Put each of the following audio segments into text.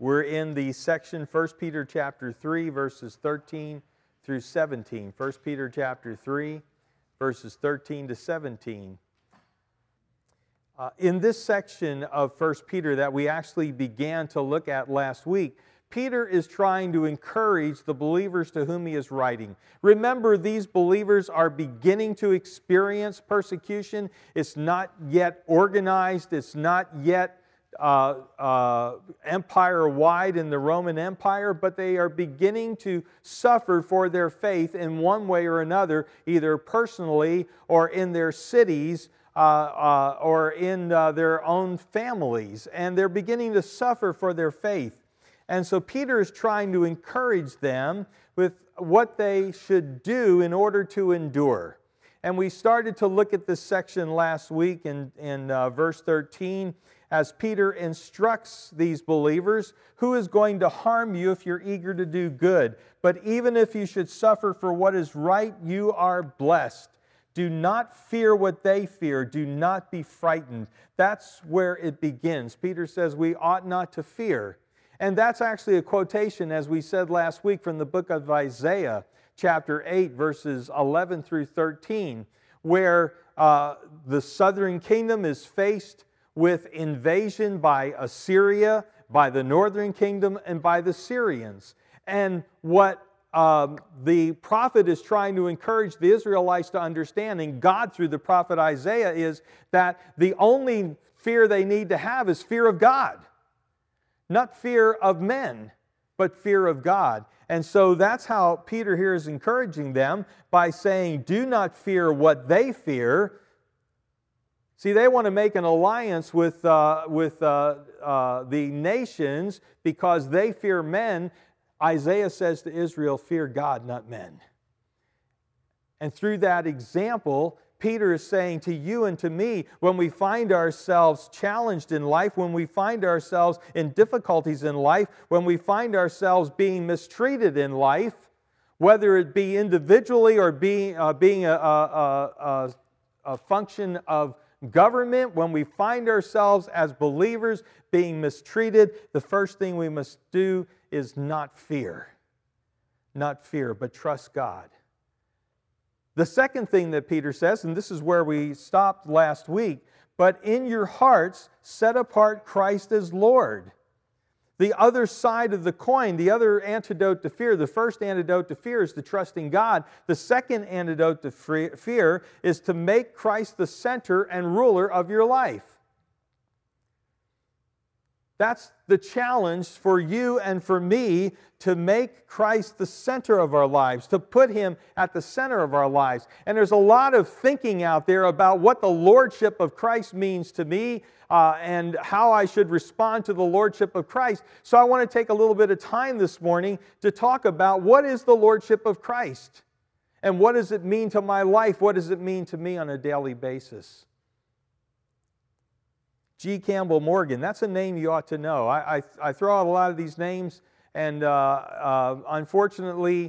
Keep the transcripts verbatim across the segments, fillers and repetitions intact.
We're in the section First Peter chapter three, verses thirteen through seventeen. First Peter chapter three, verses thirteen to seventeen. Uh, in this section of First Peter that we actually began to look at last week, Peter is trying to encourage the believers to whom he is writing. Remember, these believers are beginning to experience persecution. It's not yet organized. It's not yet uh, uh, empire-wide in the Roman Empire, but they are beginning to suffer for their faith in one way or another, either personally or in their cities, Uh, uh, or in uh, their own families, and they're beginning to suffer for their faith. And so Peter is trying to encourage them with what they should do in order to endure. And we started to look at this section last week in, in uh, verse thirteen, as Peter instructs these believers, who is going to harm you if you're eager to do good? But even if you should suffer for what is right, you are blessed. Do not fear what they fear. Do not be frightened. That's where it begins. Peter says we ought not to fear. And that's actually a quotation, as we said last week, from the book of Isaiah, chapter eight, verses eleven through thirteen, where uh, the southern kingdom is faced with invasion by Assyria, by the northern kingdom, and by the Syrians. And what Um, the prophet is trying to encourage the Israelites to understand, and God through the prophet Isaiah, is that the only fear they need to have is fear of God. Not fear of men, but fear of God. And so that's how Peter here is encouraging them by saying, do not fear what they fear. See, they want to make an alliance with, uh, with uh, uh, the nations because they fear men. Isaiah says to Israel, fear God, not men. And through that example, Peter is saying to you and to me, when we find ourselves challenged in life, when we find ourselves in difficulties in life, when we find ourselves being mistreated in life, whether it be individually or being, uh, being a, a, a, a function of government, when we find ourselves as believers being mistreated, the first thing we must do is not fear. Not fear, but trust God. The second thing that Peter says, and this is where we stopped last week, but in your hearts set apart Christ as Lord. The other side of the coin, the other antidote to fear, the first antidote to fear is to trust in God. The second antidote to fear is to make Christ the center and ruler of your life. That's the challenge for you and for me, to make Christ the center of our lives, to put Him at the center of our lives. And there's a lot of thinking out there about what the Lordship of Christ means to me uh, and how I should respond to the Lordship of Christ. So I want to take a little bit of time this morning to talk about what is the Lordship of Christ and what does it mean to my life? What does it mean to me on a daily basis? G. Campbell Morgan, that's a name you ought to know. I, I, I throw out a lot of these names, and uh, uh, unfortunately,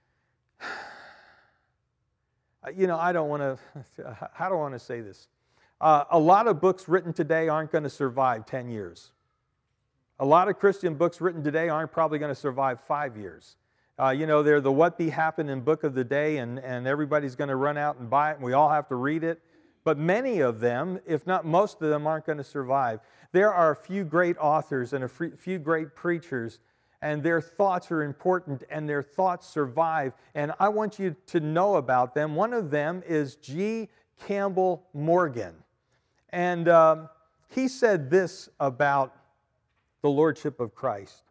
you know, I don't want to, how do I want to say this? Uh, a lot of books written today aren't going to survive ten years. A lot of Christian books written today aren't probably going to survive five years. Uh, you know, they're the what be happening book of the day, and, and everybody's going to run out and buy it, and we all have to read it. But many of them, if not most of them, aren't going to survive. There are a few great authors and a few great preachers, and their thoughts are important, and their thoughts survive. And I want you to know about them. One of them is G. Campbell Morgan. And um, he said this about the Lordship of Christ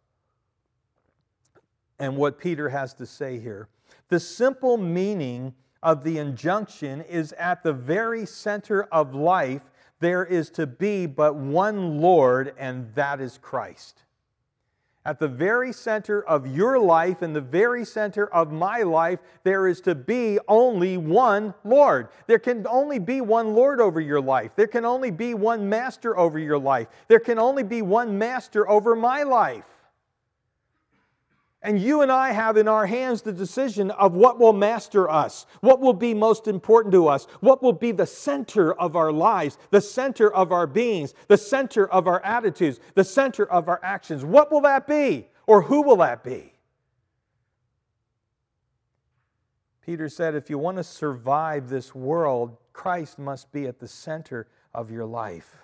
and what Peter has to say here. The simple meaning of the injunction is at the very center of life, there is to be but one Lord, and that is Christ. At the very center of your life and the very center of my life, there is to be only one Lord. There can only be one Lord over your life. There can only be one master over your life. There can only be one master over my life. And you and I have in our hands the decision of what will master us, what will be most important to us, what will be the center of our lives, the center of our beings, the center of our attitudes, the center of our actions. What will that be? Or who will that be? Peter said, if you want to survive this world, Christ must be at the center of your life.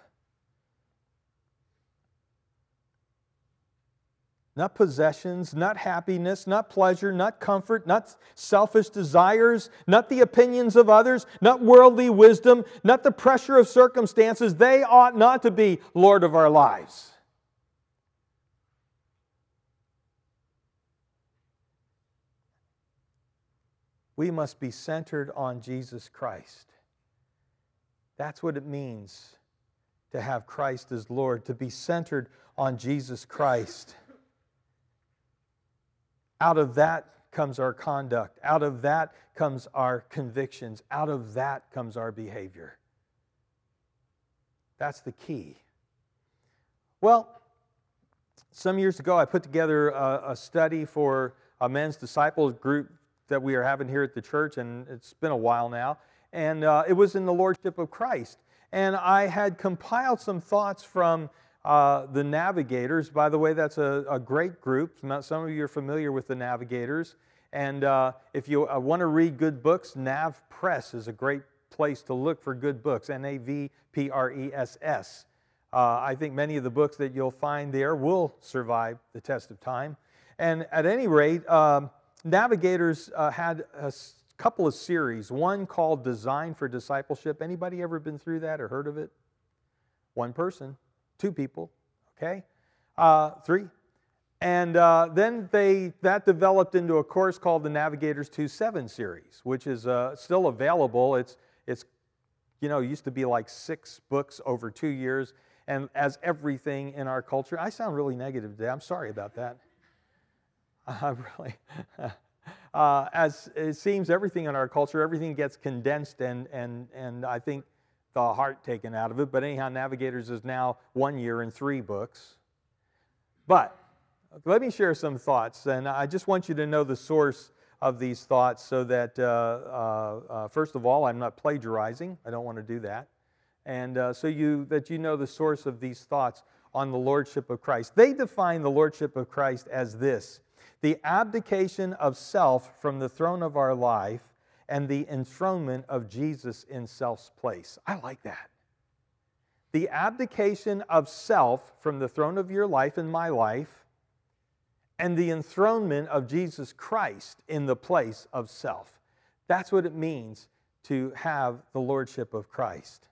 Not possessions, not happiness, not pleasure, not comfort, not selfish desires, not the opinions of others, not worldly wisdom, not the pressure of circumstances. They ought not to be Lord of our lives. We must be centered on Jesus Christ. That's what it means to have Christ as Lord, to be centered on Jesus Christ. Out of that comes our conduct. Out of that comes our convictions. Out of that comes our behavior. That's the key. Well, some years ago I put together a, a study for a men's disciples group that we are having here at the church, and it's been a while now. And uh, it was in the Lordship of Christ. And I had compiled some thoughts from Uh, the Navigators. By the way, that's a, a great group. Some of you are familiar with the Navigators. And uh, if you uh, want to read good books, Nav Press is a great place to look for good books. N A V P R E S S. Uh, I think many of the books that you'll find there will survive the test of time. And at any rate, um, Navigators uh, had a couple of series. One called Design for Discipleship. Anybody ever been through that or heard of it? One person. Two people, okay? Uh, three. And uh, then they that developed into a course called the Navigators two seven series, which is uh, still available. It's, it's, you know, used to be like six books over two years. And as everything in our culture, I sound really negative today. I'm sorry about that. Uh, really. uh, as it seems everything in our culture, everything gets condensed and, and, and I think the heart taken out of it. But anyhow, Navigators is now one year and three books. But let me share some thoughts, and I just want you to know the source of these thoughts so that, uh, uh, uh, first of all, I'm not plagiarizing. I don't want to do that. And uh, so you that you know the source of these thoughts on the Lordship of Christ. They define the Lordship of Christ as this: the abdication of self from the throne of our life and the enthronement of Jesus in self's place. I like that. The abdication of self from the throne of your life and my life, and the enthronement of Jesus Christ in the place of self. That's what it means to have the Lordship of Christ.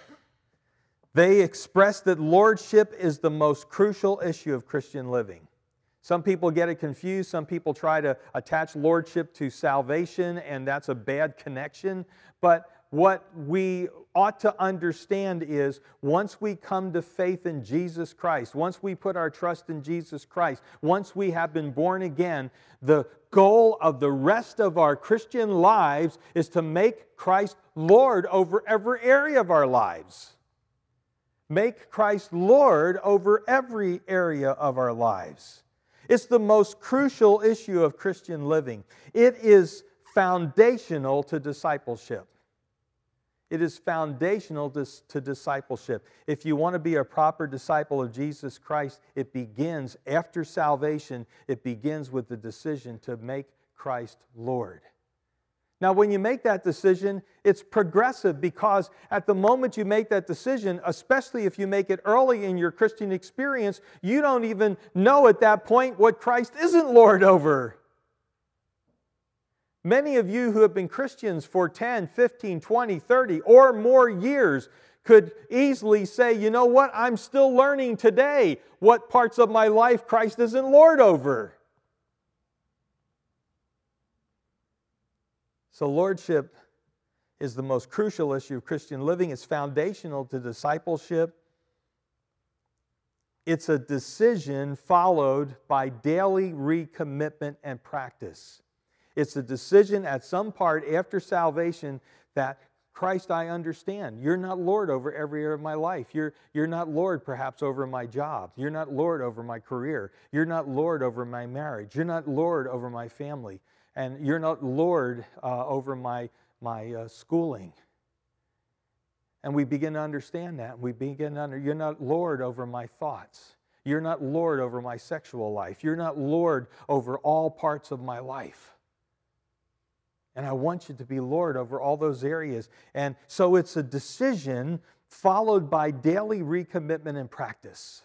They express that lordship is the most crucial issue of Christian living. Some people get it confused. Some people try to attach lordship to salvation, and that's a bad connection. But what we ought to understand is once we come to faith in Jesus Christ, once we put our trust in Jesus Christ, once we have been born again, the goal of the rest of our Christian lives is to make Christ Lord over every area of our lives. Make Christ Lord over every area of our lives. It's the most crucial issue of Christian living. It is foundational to discipleship. It is foundational to, to discipleship. If you want to be a proper disciple of Jesus Christ, it begins after salvation. It begins with the decision to make Christ Lord. Now, when you make that decision, it's progressive because at the moment you make that decision, especially if you make it early in your Christian experience, you don't even know at that point what Christ isn't Lord over. Many of you who have been Christians for ten, fifteen, twenty, thirty, or more years could easily say, you know what, I'm still learning today what parts of my life Christ isn't Lord over. So lordship is the most crucial issue of Christian living. It's foundational to discipleship. It's a decision followed by daily recommitment and practice. It's a decision at some part after salvation that Christ, I understand. You're not Lord over every area of my life. You're, you're not Lord perhaps over my job. You're not Lord over my career. You're not Lord over my marriage. You're not Lord over my family. And you're not Lord uh, over my, my uh, schooling. And we begin to understand that. We begin to under, you're not Lord over my thoughts. You're not Lord over my sexual life. You're not Lord over all parts of my life. And I want you to be Lord over all those areas. And so it's a decision followed by daily recommitment and practice.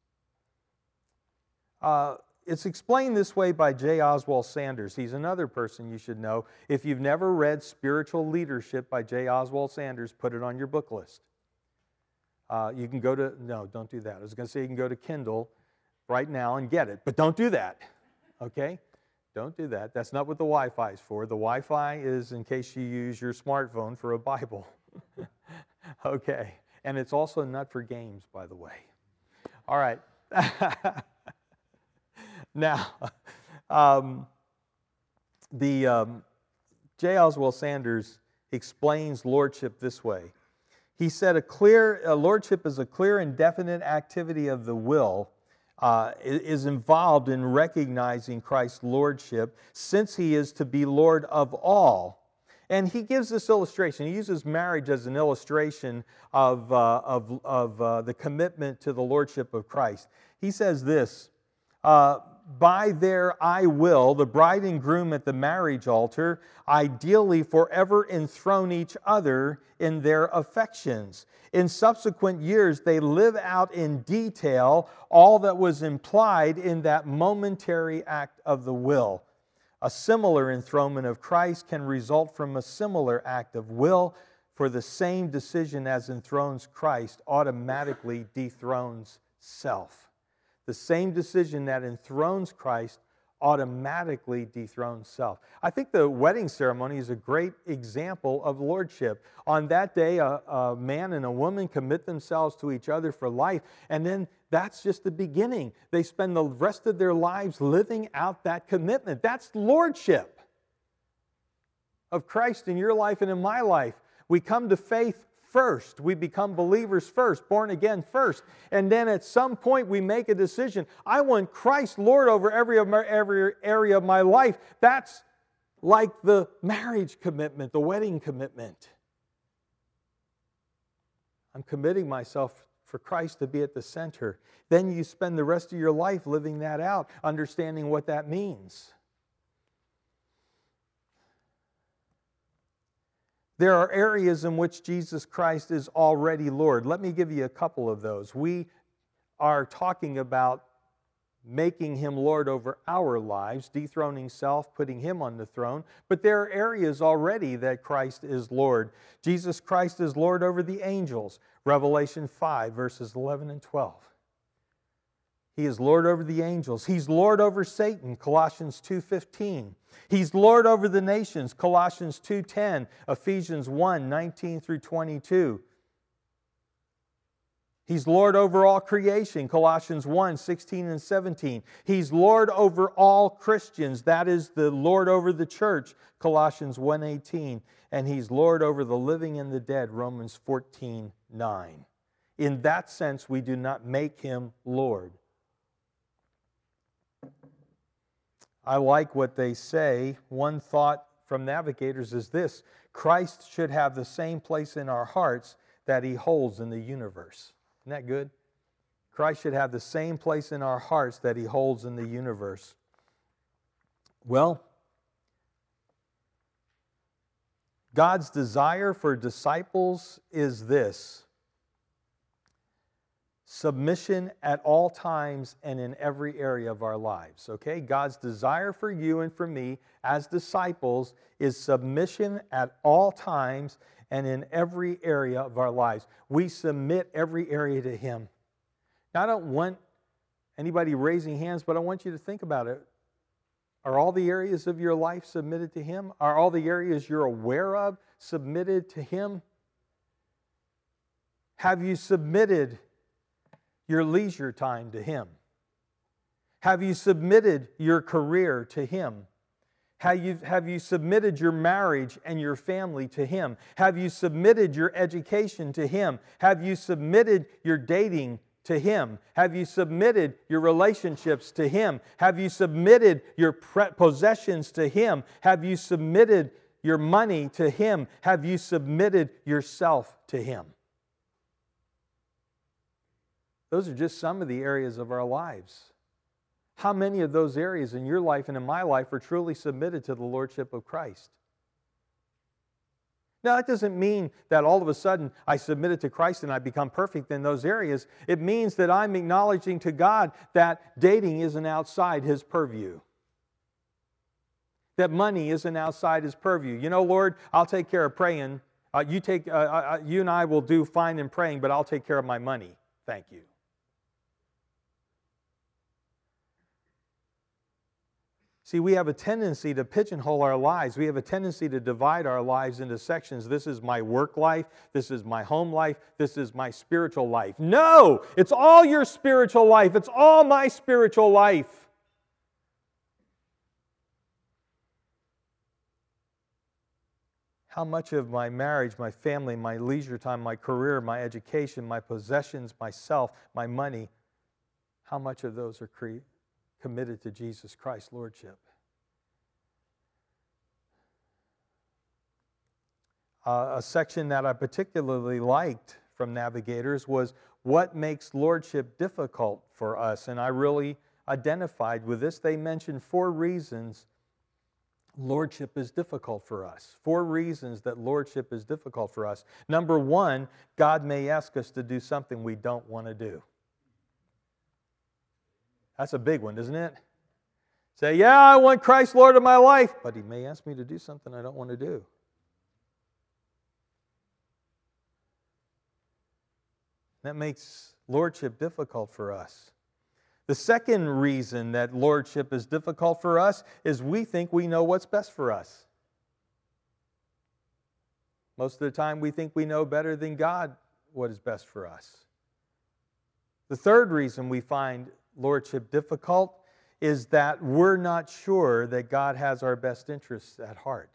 Uh, it's explained this way by J. Oswald Sanders. He's another person you should know. If you've never read Spiritual Leadership by J. Oswald Sanders, put it on your book list. Uh, you can go to, no, don't do that. I was going to say you can go to Kindle right now and get it, but don't do that, okay? Don't do that. That's not what the Wi-Fi is for. The Wi-Fi is in case you use your smartphone for a Bible. Okay. And it's also not for games, by the way. All right. Now, um, the um, J. Oswald Sanders explains lordship this way. He said, a clear a lordship is a clear and definite activity of the will Uh, is involved in recognizing Christ's lordship, since he is to be Lord of all. And he gives this illustration. He uses marriage as an illustration of, uh, of, of uh, the commitment to the lordship of Christ. He says this, uh, by their I will, the bride and groom at the marriage altar ideally forever enthrone each other in their affections. In subsequent years, they live out in detail all that was implied in that momentary act of the will. A similar enthronement of Christ can result from a similar act of will, for the same decision as enthrones Christ automatically dethrones self. The same decision that enthrones Christ automatically dethrones self. I think the wedding ceremony is a great example of lordship. On that day, a, a man and a woman commit themselves to each other for life, and then that's just the beginning. They spend the rest of their lives living out that commitment. That's lordship of Christ in your life and in my life. We come to faith first. We become believers first, born again first. And then at some point we make a decision. I want Christ Lord over every, every area of my life. That's like the marriage commitment, the wedding commitment. I'm committing myself for Christ to be at the center. Then you spend the rest of your life living that out, understanding what that means. There are areas in which Jesus Christ is already Lord. Let me give you a couple of those. We are talking about making Him Lord over our lives, dethroning self, putting Him on the throne. But there are areas already that Christ is Lord. Jesus Christ is Lord over the angels. Revelation five, verses eleven and twelve. He is Lord over the angels. He's Lord over Satan, Colossians two fifteen. He's Lord over the nations, Colossians two ten, Ephesians one nineteen through twenty-two. He's Lord over all creation, Colossians one sixteen and seventeen. He's Lord over all Christians, that is the Lord over the church, Colossians one eighteen. And He's Lord over the living and the dead, Romans fourteen nine. In that sense, we do not make Him Lord. I like what they say. One thought from Navigators is this: Christ should have the same place in our hearts that He holds in the universe. Isn't that good? Christ should have the same place in our hearts that He holds in the universe. Well, God's desire for disciples is this: submission at all times and in every area of our lives. Okay? God's desire for you and for me as disciples is submission at all times and in every area of our lives. We submit every area to Him. Now, I don't want anybody raising hands, but I want you to think about it. Are all the areas of your life submitted to Him? Are all the areas you're aware of submitted to Him? Have you submitted your leisure time to Him? Have you submitted your career to Him? Have you, have you submitted your marriage and your family to Him? Have you submitted your education to Him? Have you submitted your dating to Him? Have you submitted your relationships to Him? Have you submitted your pre- possessions to Him? Have you submitted your money to Him? Have you submitted yourself to Him? Those are just some of the areas of our lives. How many of those areas in your life and in my life are truly submitted to the Lordship of Christ? Now, that doesn't mean that all of a sudden I submit it to Christ and I become perfect in those areas. It means that I'm acknowledging to God that dating isn't outside His purview. That money isn't outside His purview. You know, Lord, I'll take care of praying. Uh, you, take, uh, uh, you and I will do fine in praying, but I'll take care of my money. Thank you. See, we have a tendency to pigeonhole our lives. We have a tendency to divide our lives into sections. This is my work life. This is my home life. This is my spiritual life. No! It's all your spiritual life. It's all my spiritual life. How much of my marriage, my family, my leisure time, my career, my education, my possessions, myself, my money, how much of those are cre- committed to Jesus Christ's Lordship? Uh, a section that I particularly liked from Navigators was what makes Lordship difficult for us. And I really identified with this. They mentioned four reasons Lordship is difficult for us. Four reasons that Lordship is difficult for us. Number one, God may ask us to do something we don't want to do. That's a big one, isn't it? Say, yeah, I want Christ Lord of my life, but He may ask me to do something I don't want to do. That makes Lordship difficult for us. The second reason that Lordship is difficult for us is we think we know what's best for us. Most of the time we think we know better than God what is best for us. The third reason we find Lordship difficult is that we're not sure that God has our best interests at heart.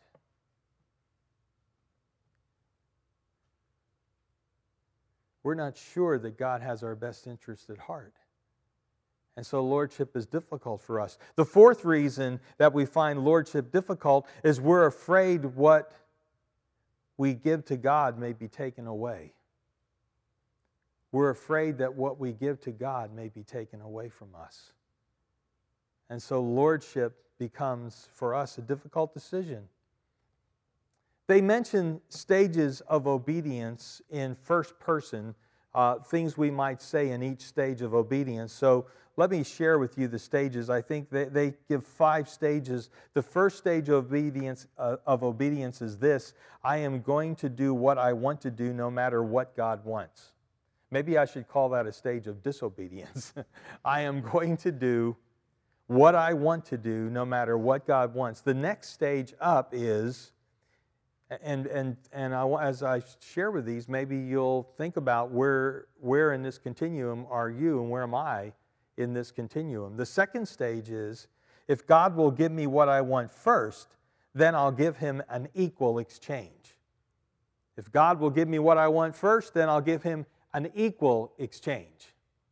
We're not sure that God has our best interests at heart. And so Lordship is difficult for us. The fourth reason that we find Lordship difficult is we're afraid what we give to God may be taken away. We're afraid that what we give to God may be taken away from us. And so Lordship becomes, for us, a difficult decision. They mention stages of obedience in first person, uh, things we might say in each stage of obedience. So let me share with you the stages. I think they, they give five stages. The first stage of obedience, uh, of obedience is this: I am going to do what I want to do no matter what God wants. Maybe I should call that a stage of disobedience. I am going to do what I want to do no matter what God wants. The next stage up is, and and and I, as I share with these, maybe you'll think about where where in this continuum are you and where am I in this continuum. The second stage is, if God will give me what I want first, then I'll give Him an equal exchange. If God will give me what I want first, then I'll give Him an equal exchange.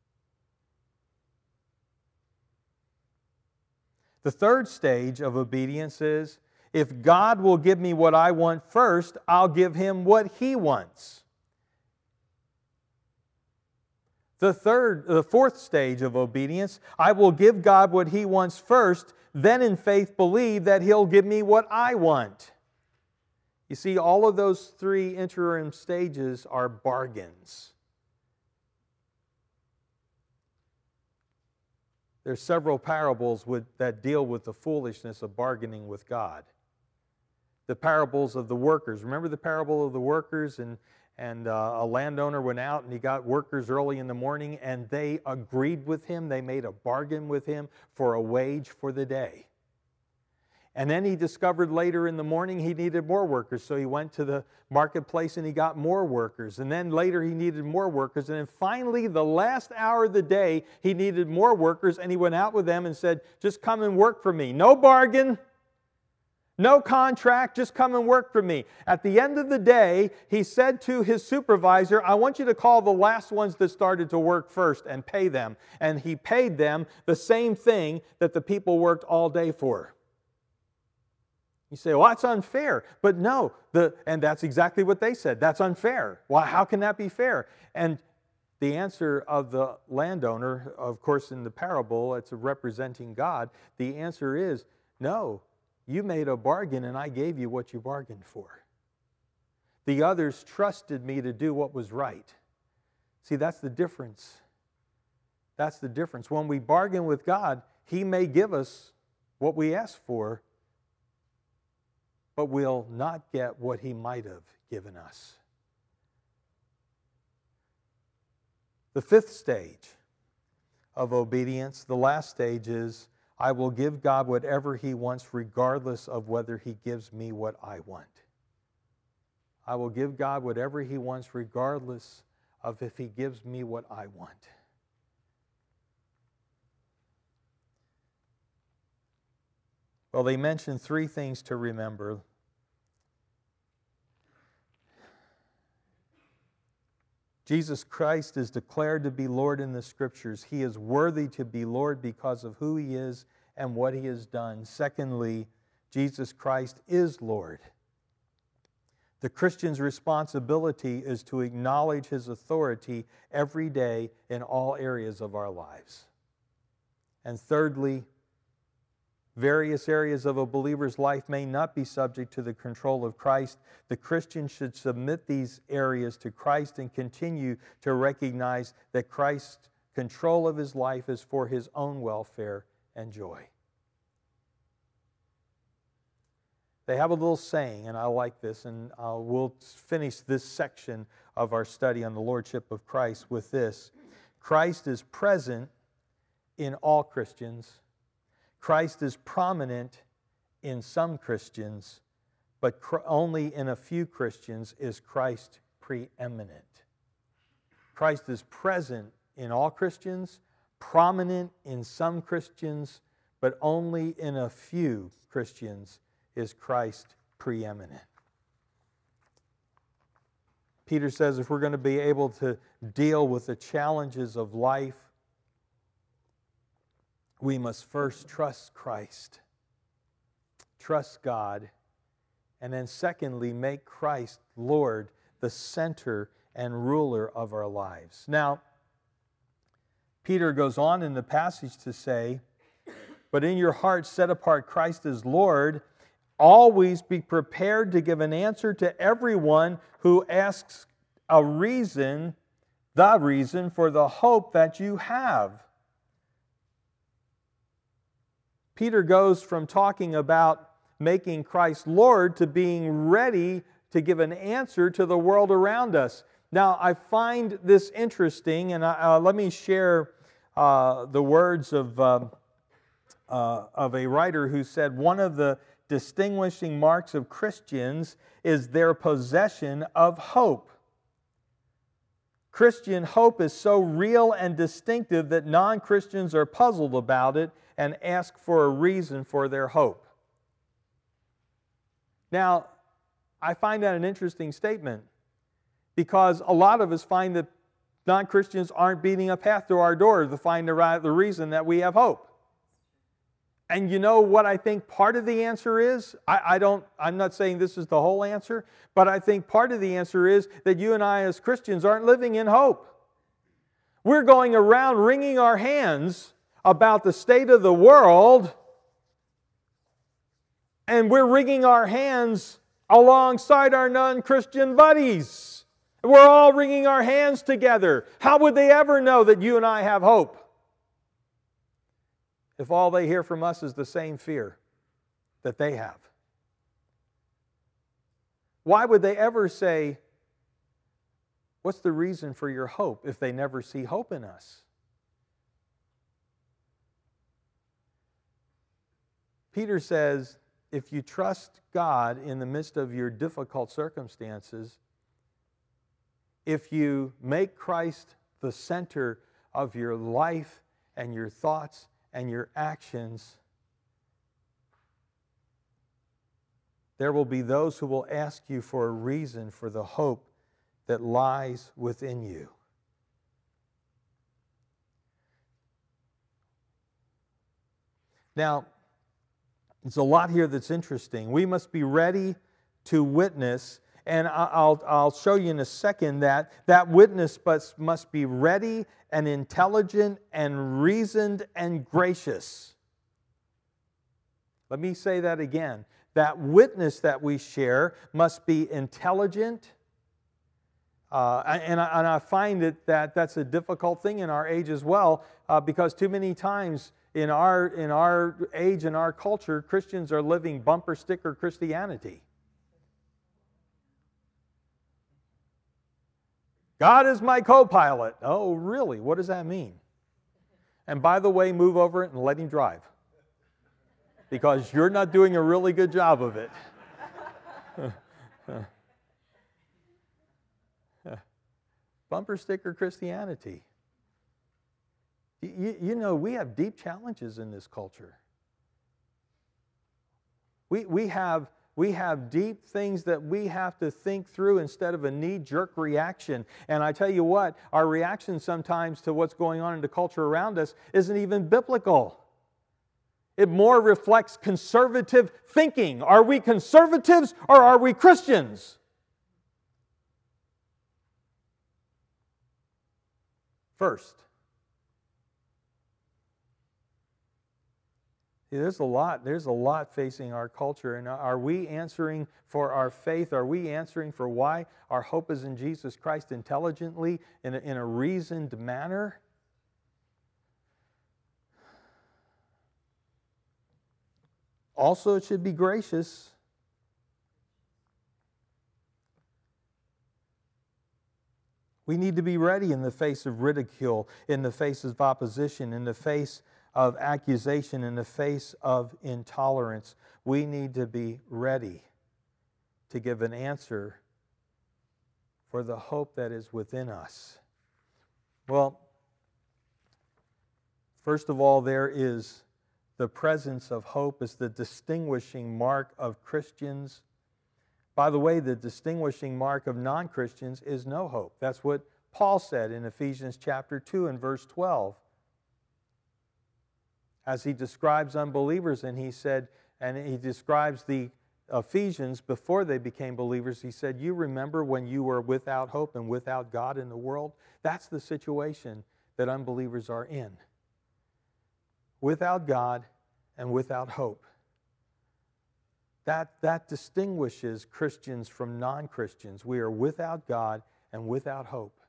The third stage of obedience is, if God will give me what I want first, I'll give Him what He wants. The third, the fourth stage of obedience, I will give God what He wants first, then in faith believe that He'll give me what I want. You see, all of those three interim stages are bargains. There's several parables with, that deal with the foolishness of bargaining with God. The parables of the workers. Remember the parable of the workers? And, and uh, a landowner went out and he got workers early in the morning and they agreed with him. They made a bargain with him for a wage for the day. And then he discovered later in the morning he needed more workers. So he went to the marketplace and he got more workers. And then later he needed more workers. And then finally, the last hour of the day, he needed more workers. And he went out with them and said, just come and work for me. No bargain. No contract, just come and work for me. At the end of the day, he said to his supervisor, I want you to call the last ones that started to work first and pay them. And he paid them the same thing that the people worked all day for. You say, well, that's unfair. But no, the, and that's exactly what they said. That's unfair. Well, how can that be fair? And the answer of the landowner, of course, in the parable, it's representing God. The answer is, no, you made a bargain and I gave you what you bargained for. The others trusted me to do what was right. See, that's the difference. That's the difference. When we bargain with God, He may give us what we ask for, but we'll not get what He might have given us. The fifth stage of obedience, the last stage, is I will give God whatever He wants regardless of whether He gives me what I want. I will give God whatever He wants regardless of if He gives me what I want. Well, they mention three things to remember. Jesus Christ is declared to be Lord in the Scriptures. He is worthy to be Lord because of who He is and what He has done. Secondly, Jesus Christ is Lord. The Christian's responsibility is to acknowledge His authority every day in all areas of our lives. And thirdly, various areas of a believer's life may not be subject to the control of Christ. The Christian should submit these areas to Christ and continue to recognize that Christ's control of his life is for his own welfare and joy. They have a little saying, and I like this, and uh, we'll finish this section of our study on the Lordship of Christ with this. Christ is present in all Christians. Christ is prominent in some Christians, but only in a few Christians is Christ preeminent. Christ is present in all Christians, prominent in some Christians, but only in a few Christians is Christ preeminent. Peter says if we're going to be able to deal with the challenges of life, we must first trust Christ, trust God, and then secondly, make Christ Lord, the center and ruler of our lives. Now, Peter goes on in the passage to say, but in your heart set apart Christ as Lord, always be prepared to give an answer to everyone who asks a reason, the reason for the hope that you have. Peter goes from talking about making Christ Lord to being ready to give an answer to the world around us. Now, I find this interesting, and I, uh, let me share uh, the words of, uh, uh, of a writer who said, one of the distinguishing marks of Christians is their possession of hope. Christian hope is so real and distinctive that non-Christians are puzzled about it and ask for a reason for their hope. Now, I find that an interesting statement because a lot of us find that non-Christians aren't beating a path to our door to find the, right, the reason that we have hope. And you know what I think part of the answer is? I, I don't, I'm not saying this is the whole answer, but I think part of the answer is that you and I as Christians aren't living in hope. We're going around wringing our hands about the state of the world, and we're wringing our hands alongside our non-Christian buddies. We're all wringing our hands together. How would they ever know that you and I have hope if all they hear from us is the same fear that they have? Why would they ever say, what's the reason for your hope, if they never see hope in us? Peter says, if you trust God in the midst of your difficult circumstances, if you make Christ the center of your life and your thoughts and your actions, There will be those who will ask you for a reason for the hope that lies within you. Now, there's a lot here that's interesting. We must be ready to witness, and I'll, I'll show you in a second that that witness must, must be ready and intelligent and reasoned and gracious. Let me say that again. That witness that we share must be intelligent, uh, and, I, and I find it that that's a difficult thing in our age as well, uh, because too many times in our, in our age, in our culture, Christians are living bumper sticker Christianity. God is my co-pilot. Oh, really? What does that mean? And by the way, move over it and let him drive, because you're not doing a really good job of it. Bumper sticker Christianity. You, you know, we have deep challenges in this culture. We, we, have, we have deep things that we have to think through instead of a knee-jerk reaction. And I tell you what, our reaction sometimes to what's going on in the culture around us isn't even biblical. It more reflects conservative thinking. Are we conservatives or are we Christians? First, see, there's a lot, there's a lot facing our culture. And are we answering for our faith? Are we answering for why our hope is in Jesus Christ intelligently, in a, in a reasoned manner? Also, it should be gracious. We need to be ready in the face of ridicule, in the face of opposition, in the face of accusation, in the face of intolerance. We need to be ready to give an answer for the hope that is within us. Well, first of all, there is the presence of hope as the distinguishing mark of Christians. By the way, the distinguishing mark of non-Christians is no hope. That's what Paul said in Ephesians chapter two and verse twelve. As he describes unbelievers, and he said, and he describes the Ephesians before they became believers, he said, you remember when you were without hope and without God in the world? That's the situation that unbelievers are in. Without God and without hope. That, that distinguishes Christians from non-Christians. We are without God and without hope.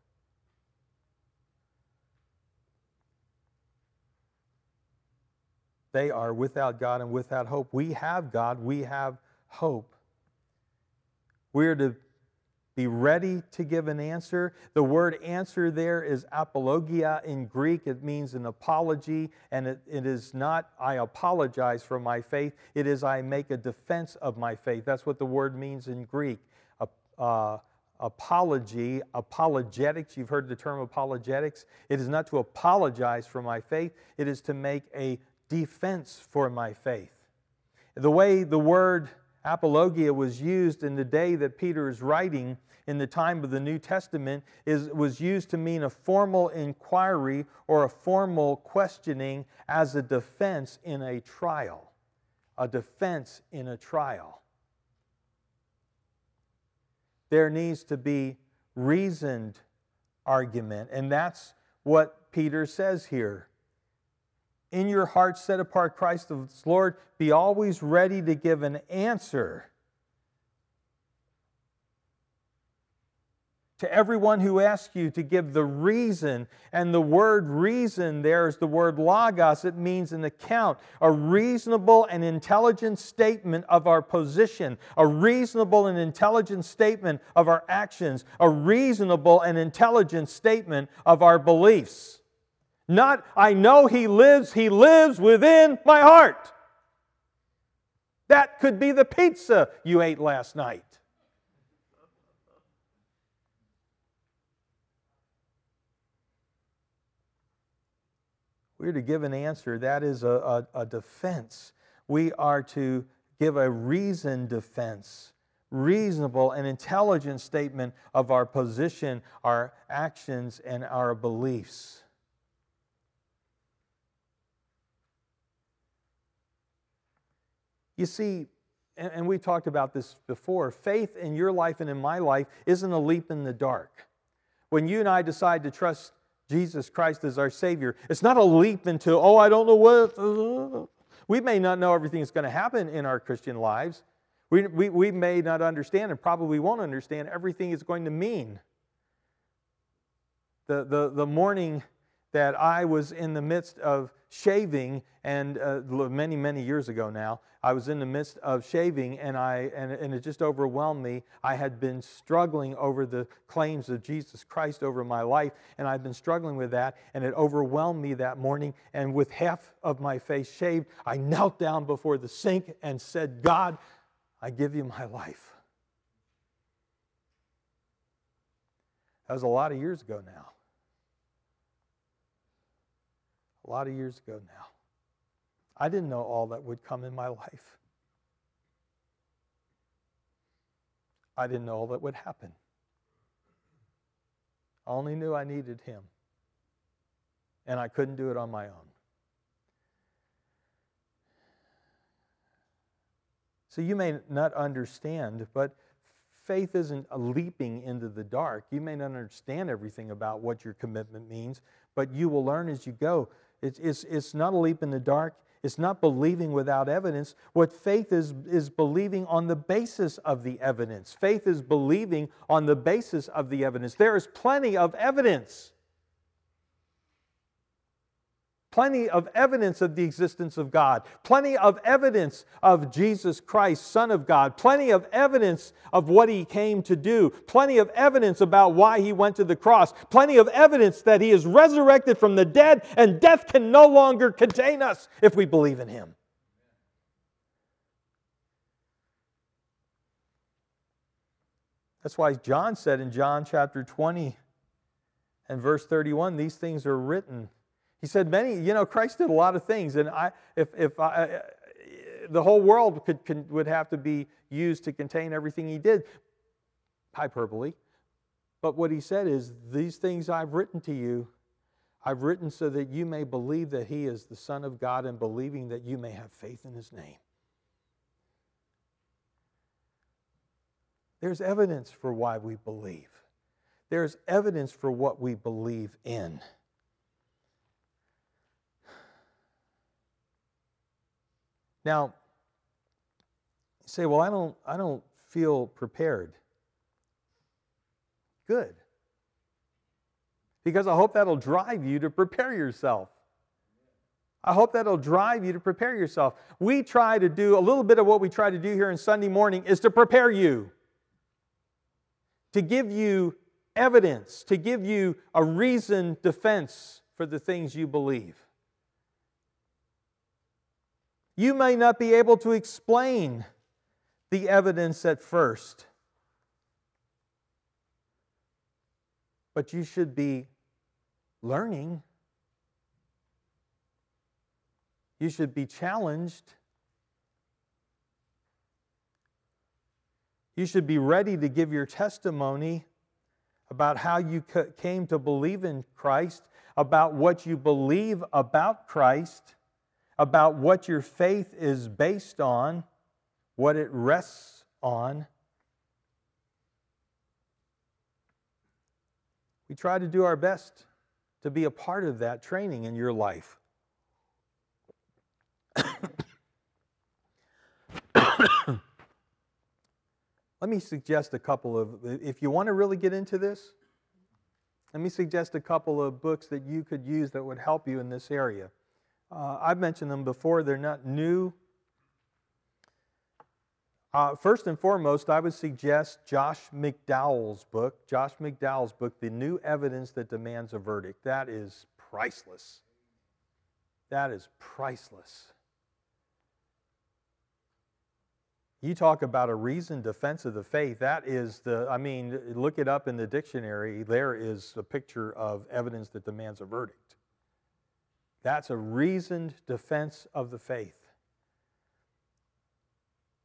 They are without God and without hope. We have God, we have hope. We are to be ready to give an answer. The word answer there is apologia in Greek. It means an apology, and it, it is not I apologize for my faith. It is I make a defense of my faith. That's what the word means in Greek. Uh, uh, apology, apologetics. You've heard the term apologetics. It is not to apologize for my faith. It is to make a defense for my faith. The way the word apologia was used in the day that Peter is writing in the time of the New Testament is was used to mean a formal inquiry or a formal questioning as a defense in a trial. A defense in a trial. There needs to be reasoned argument, and that's what Peter says here. In your heart set apart Christ as Lord, be always ready to give an answer to everyone who asks you to give the reason. And the word reason there is the word logos. It means an account, a reasonable and intelligent statement of our position, a reasonable and intelligent statement of our actions, a reasonable and intelligent statement of our beliefs. Not, I know He lives, He lives within my heart. That could be the pizza you ate last night. We're to give an answer. That is a, a, a defense. We are to give a reasoned defense, reasonable and intelligent statement of our position, our actions, and our beliefs. You see, and, and we talked about this before, faith in your life and in my life isn't a leap in the dark. When you and I decide to trust Jesus Christ as our Savior, it's not a leap into, oh, I don't know what. We may not know everything that's going to happen in our Christian lives. We, we, we may not understand and probably won't understand everything it's going to mean. The, the, the morning that I was in the midst of shaving, and uh, many, many years ago now, I was in the midst of shaving, and I and, and it just overwhelmed me. I had been struggling over the claims of Jesus Christ over my life, and I'd been struggling with that, and it overwhelmed me that morning, and with half of my face shaved, I knelt down before the sink and said, God, I give you my life. That was a lot of years ago now. A lot of years ago now. I didn't know all that would come in my life. I didn't know all that would happen. I only knew I needed Him. And I couldn't do it on my own. So you may not understand, but faith isn't a leaping into the dark. You may not understand everything about what your commitment means, but you will learn as you go. It's, it's, it's not a leap in the dark. It's not believing without evidence. What faith is, is believing on the basis of the evidence. Faith is believing on the basis of the evidence. There is plenty of evidence. Plenty of evidence of the existence of God. Plenty of evidence of Jesus Christ, Son of God. Plenty of evidence of what He came to do. Plenty of evidence about why He went to the cross. Plenty of evidence that He is resurrected from the dead, and death can no longer contain us if we believe in Him. That's why John said in John chapter twenty and verse thirty-one, these things are written. He said many, you know, Christ did a lot of things, and I, if if I, the whole world could, could would have to be used to contain everything He did, hyperbole. But what He said is, these things I've written to you, I've written so that you may believe that He is the Son of God, and believing that you may have faith in His name. There's evidence for why we believe. There's evidence for what we believe in. Now, you say, well, I don't, I don't feel prepared. Good. Because I hope that'll drive you to prepare yourself. I hope that'll drive you to prepare yourself. We try to do, a little bit of what we try to do here on Sunday morning is to prepare you. To give you evidence, to give you a reasoned defense for the things you believe. You may not be able to explain the evidence at first, but you should be learning. You should be challenged. You should be ready to give your testimony about how you came to believe in Christ, about what you believe about Christ, about what your faith is based on, what it rests on. We try to do our best to be a part of that training in your life. Let me suggest a couple of, if you want to really get into this, let me suggest a couple of books that you could use that would help you in this area. Uh, I've mentioned them before. They're not new. Uh, first and foremost, I would suggest Josh McDowell's book, Josh McDowell's book, The New Evidence That Demands a Verdict. That is priceless. That is priceless. You talk about a reasoned defense of the faith. That is the, I mean, look it up in the dictionary. There is a picture of evidence that demands a verdict. That's a reasoned defense of the faith.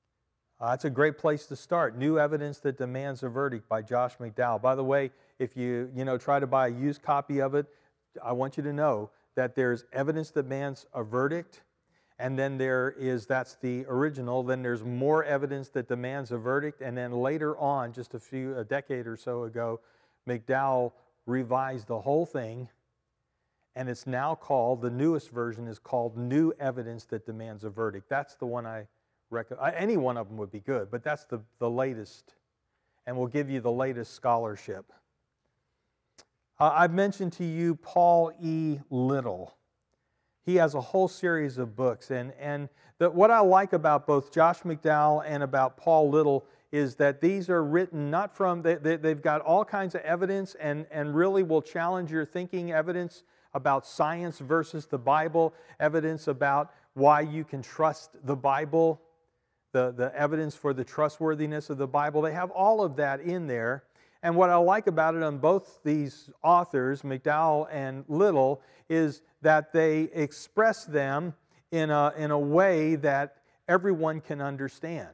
Uh, that's a great place to start. New Evidence That Demands a Verdict by Josh McDowell. By the way, if you, you know, try to buy a used copy of it, I want you to know that there's Evidence That Demands a Verdict, and then there is, that's the original, then there's More Evidence That Demands a Verdict, and then later on, just a few, a decade or so ago, McDowell revised the whole thing, and it's now called, the newest version is called New Evidence That Demands a Verdict. That's the one I recommend. Any one of them would be good, but that's the, the latest, and we'll give you the latest scholarship. Uh, I've mentioned to you Paul E. Little. He has a whole series of books, and, and the, what I like about both Josh McDowell and about Paul Little is that these are written not from, they, they, they've got all kinds of evidence and, and really will challenge your thinking, evidence about science versus the Bible, evidence about why you can trust the Bible, the, the evidence for the trustworthiness of the Bible. They have all of that in there. And what I like about it on both these authors, McDowell and Little, is that they express them in a, in a way that everyone can understand.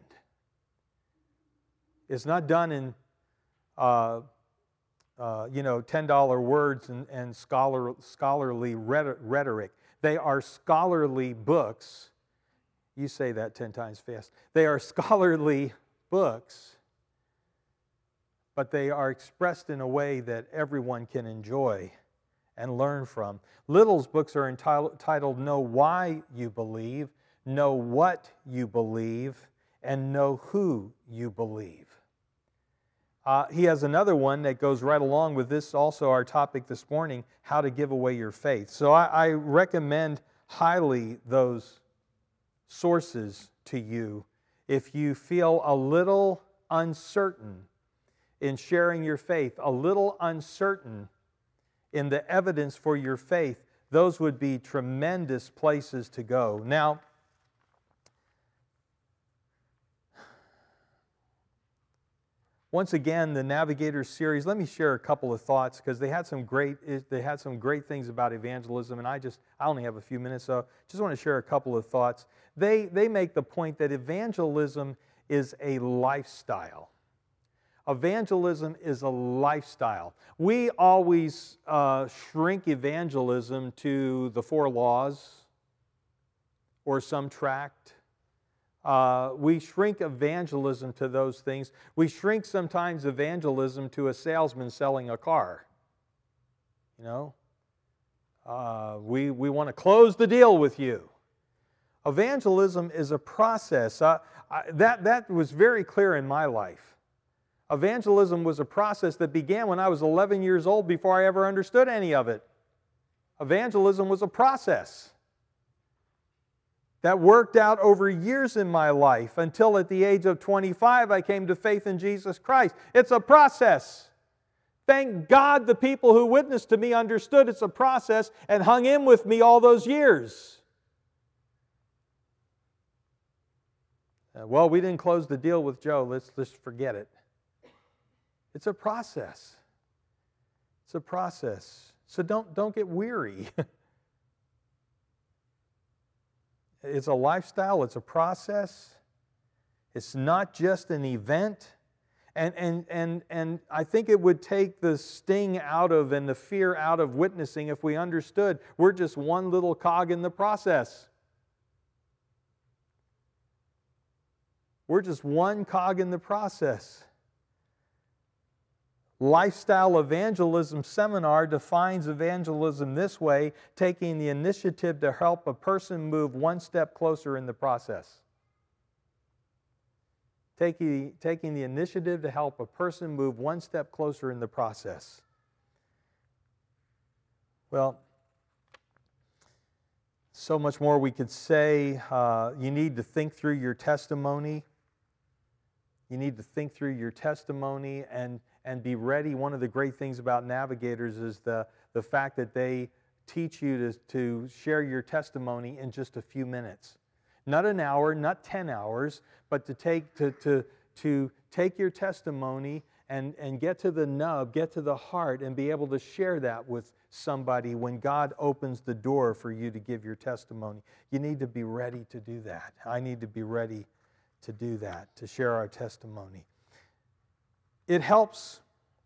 It's not done in uh, uh, you know, ten dollar words and, and scholar, scholarly rhetoric. They are scholarly books. You say that ten times fast. They are scholarly books, but they are expressed in a way that everyone can enjoy and learn from. Little's books are entitled Know Why You Believe, Know What You Believe, and Know Who You Believe. Uh, he has another one that goes right along with this, also our topic this morning, How to Give Away Your Faith. So I, I recommend highly those sources to you if you feel a little uncertain in sharing your faith, a little uncertain in the evidence for your faith. Those would be tremendous places to go. Now, once again, the Navigator series, let me share a couple of thoughts because they had some great they had some great things about evangelism, and I just I only have a few minutes, so just want to share a couple of thoughts. They they make the point that evangelism is a lifestyle. Evangelism is a lifestyle. We always uh, shrink evangelism to the four laws or some tract. Uh, we shrink evangelism to those things. We shrink sometimes evangelism to a salesman selling a car. You know, uh, we, we want to close the deal with you. Evangelism is a process. Uh, I, that, that was very clear in my life. Evangelism was a process that began when I was eleven years old before I ever understood any of it. Evangelism was a process that worked out over years in my life until at the age of twenty-five I came to faith in Jesus Christ. It's a process. Thank God the people who witnessed to me understood it's a process and hung in with me all those years. Uh, well, we didn't close the deal with Joe. Let's just forget it. It's a process. It's a process. So don't, don't get weary. It's a lifestyle. It's a process. It's not just an event. And, and, and, and I think it would take the sting out of and the fear out of witnessing if we understood we're just one little cog in the process. We're just one cog in the process. Lifestyle Evangelism Seminar defines evangelism this way: taking the initiative to help a person move one step closer in the process. Taking, taking the initiative to help a person move one step closer in the process. Well, so much more we could say. Uh, you need to think through your testimony. You need to think through your testimony and and be ready. One of the great things about Navigators is the, the fact that they teach you to, to share your testimony in just a few minutes. Not an hour, not ten hours, but to take, to, to, to take your testimony and, and get to the nub, get to the heart, and be able to share that with somebody when God opens the door for you to give your testimony. You need to be ready to do that. I need to be ready to do that, to share our testimony. It helps,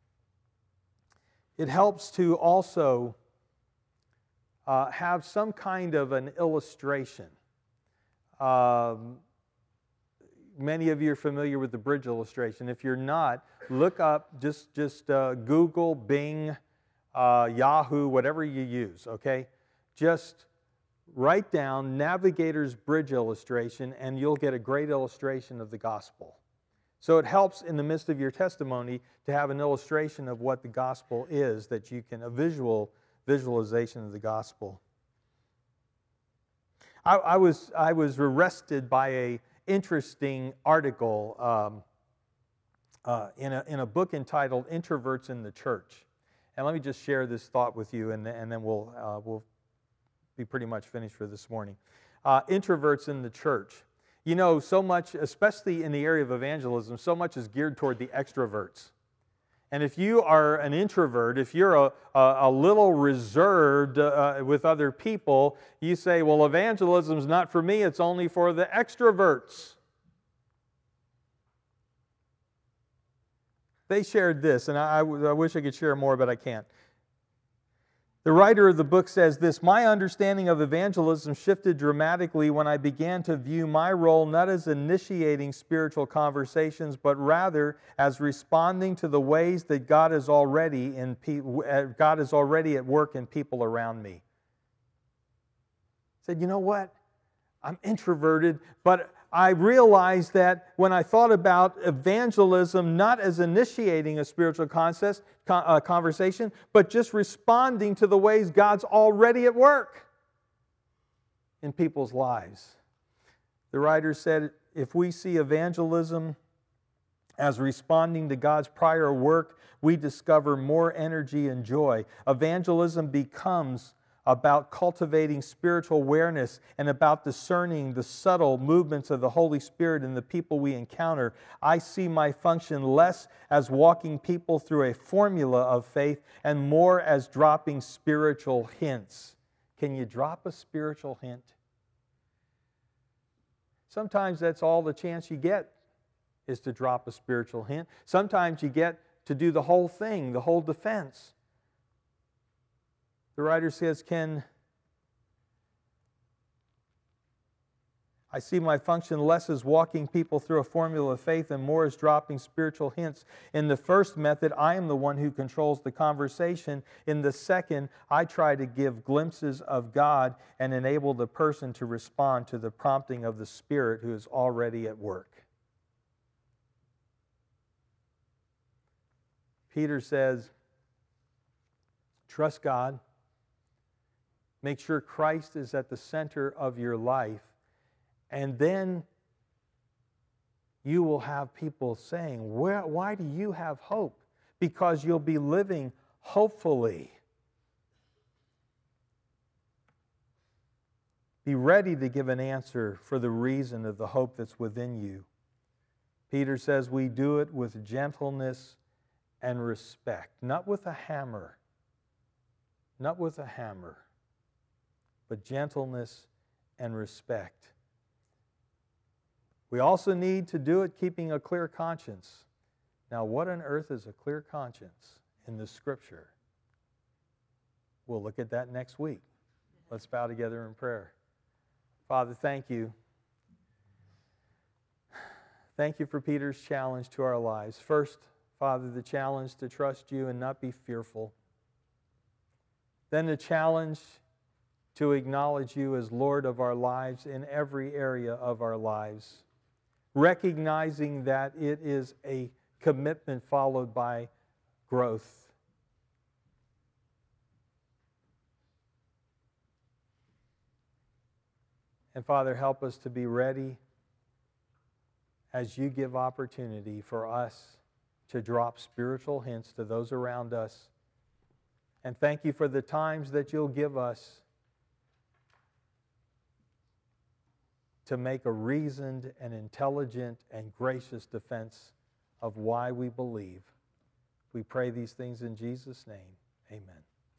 it helps to also uh, have some kind of an illustration. Um, many of you are familiar with the bridge illustration. If you're not, look up, just, just uh, Google, Bing, uh, Yahoo, whatever you use, okay? Just write down Navigator's bridge illustration and you'll get a great illustration of the gospel. So it helps in the midst of your testimony to have an illustration of what the gospel is, that you can, a visual visualization of the gospel. I, I was I was arrested by a interesting article um, uh, in a in a book entitled "Introverts in the Church," and let me just share this thought with you, and and then we'll uh, we'll be pretty much finished for this morning. Uh, introverts in the church. You know, so much, especially in the area of evangelism, so much is geared toward the extroverts. And if you are an introvert, if you're a, a, a little reserved uh, with other people, you say, well, evangelism's not for me, it's only for the extroverts. They shared this, and I, I wish I could share more, but I can't. The writer of the book says this: my understanding of evangelism shifted dramatically when I began to view my role not as initiating spiritual conversations, but rather as responding to the ways that God is already in pe- God is already at work in people around me. I said, you know what? I'm introverted, but I realized that when I thought about evangelism not as initiating a spiritual contest, uh, conversation, but just responding to the ways God's already at work in people's lives. The writer said, if we see evangelism as responding to God's prior work, we discover more energy and joy. Evangelism becomes about cultivating spiritual awareness and about discerning the subtle movements of the Holy Spirit in the people we encounter. I see my function less as walking people through a formula of faith and more as dropping spiritual hints. Can you drop a spiritual hint? Sometimes that's all the chance you get, is to drop a spiritual hint. Sometimes you get to do the whole thing, the whole defense. The writer says, can I see my function less as walking people through a formula of faith and more as dropping spiritual hints. In the first method, I am the one who controls the conversation. In the second, I try to give glimpses of God and enable the person to respond to the prompting of the Spirit who is already at work. Peter says, trust God. Make sure Christ is at the center of your life. And then you will have people saying, Where, why do you have hope? Because you'll be living hopefully. Be ready to give an answer for the reason of the hope that's within you. Peter says we do it with gentleness and respect, not with a hammer, not with a hammer. But gentleness and respect. We also need to do it keeping a clear conscience. Now, what on earth is a clear conscience in the Scripture? We'll look at that next week. Let's bow together in prayer. Father, thank you. Thank you for Peter's challenge to our lives. First, Father, the challenge to trust you and not be fearful. Then the challenge to acknowledge you as Lord of our lives in every area of our lives, recognizing that it is a commitment followed by growth. And Father, help us to be ready as you give opportunity for us to drop spiritual hints to those around us. And thank you for the times that you'll give us to make a reasoned and intelligent and gracious defense of why we believe. We pray these things in Jesus' name. Amen.